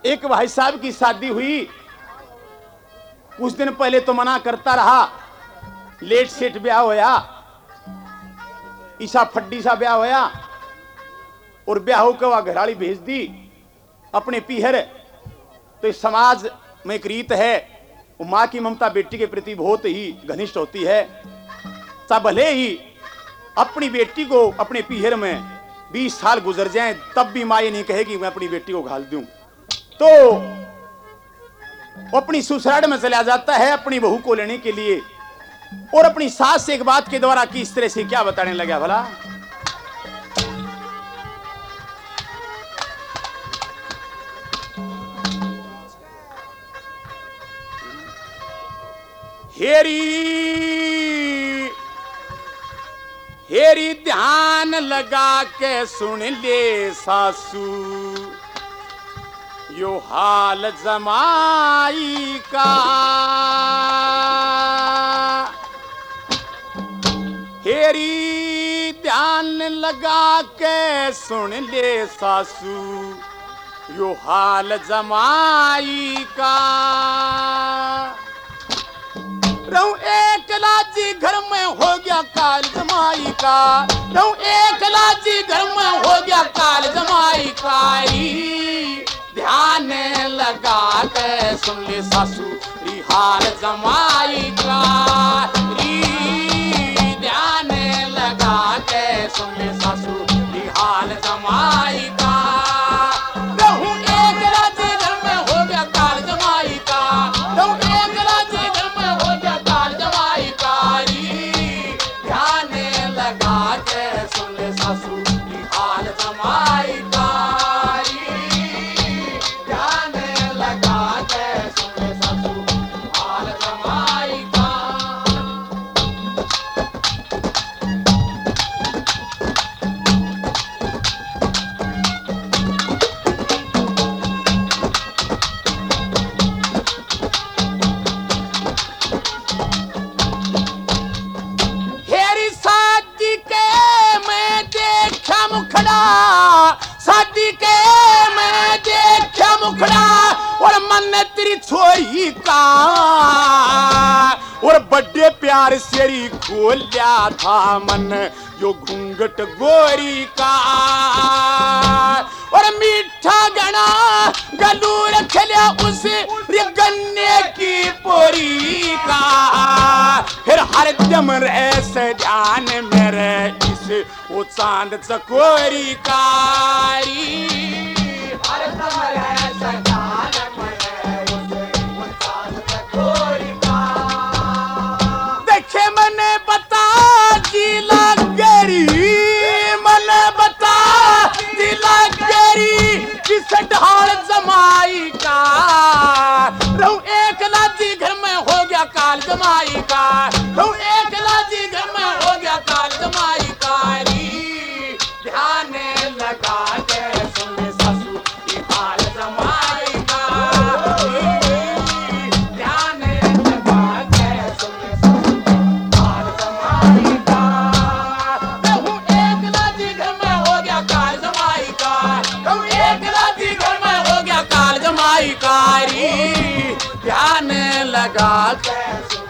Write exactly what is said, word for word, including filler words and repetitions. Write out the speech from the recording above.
एक भाई साहब की शादी हुई, कुछ दिन पहले तो मना करता रहा, लेट सेट ब्याह होया, ईसा फड्डी सा ब्याह होया और ब्याह होकर वह घराली भेज दी अपने पीहर। तो इस समाज में एक रीत है, वो माँ की ममता बेटी के प्रति बहुत ही घनिष्ठ होती है। सब भले ही अपनी बेटी को अपने पीहर में बीस साल गुजर जाएं, तब भी माँ ये नहीं कहेगी मैं अपनी बेटी को घाल दूं। तो वो अपनी ससुराल में चला जाता है अपनी बहू को लेने के लिए, और अपनी सास से एक बात के द्वारा कि इस तरह से क्या बताने लगा भला। हेरी हेरी ध्यान लगा के सुन ले सासू, यो हाल जमाई का। हेरी ध्यान लगा के सुन ले सासू, यो हाल जमाई का। रहूं एक लाजी घर में हो गया काल जमाई का, रहूं एक लाजी घर में हो गया काल जमाई का। ध्यान लगा के सुन ले सासू, री हाल जमाई का। ध्यान लगा के सुन ले सासू, री हाल जमाई का। रहूं एक लाजी घर में हो गया काल जमाई का, रहूं एक लाजी घर में हो गया काल जमाई का। ध्यान लगा के सुन ले सासू, री हाल जमाई का। शादी के मैं देखा मुखड़ा और मन तेरी छोरी का, और बड़े प्यार से खोलिया था मन यो घूंघट गोरी का। और मीठा गना गलू रख लिया उस गन्ने की पोरी का। फिर हर दम रह से ध्यान मेरे इस वो चांद चकोरी का। हर दम रह से ध्यान मेरे वो चांद चकोरी का। देखे मैंने बता दिला गरी, मैंने बता दिला गरी किस ढाल जमाई का। रहूं एक लाजी घर में हो गया काल जमाई का, रहूं एक लाजी घर में हो गया काल जमाई का। ध्यान लगा के सुन ले सासू, ये हाल जमाई का। ध्यान लगा के सुन ले सासू, हाल जमाई का। रहूं एक लाजी घर में हो गया काल जमाई का, रहूं एक लाजी घर में हो गया काल जमाई का। ध्यान लगा के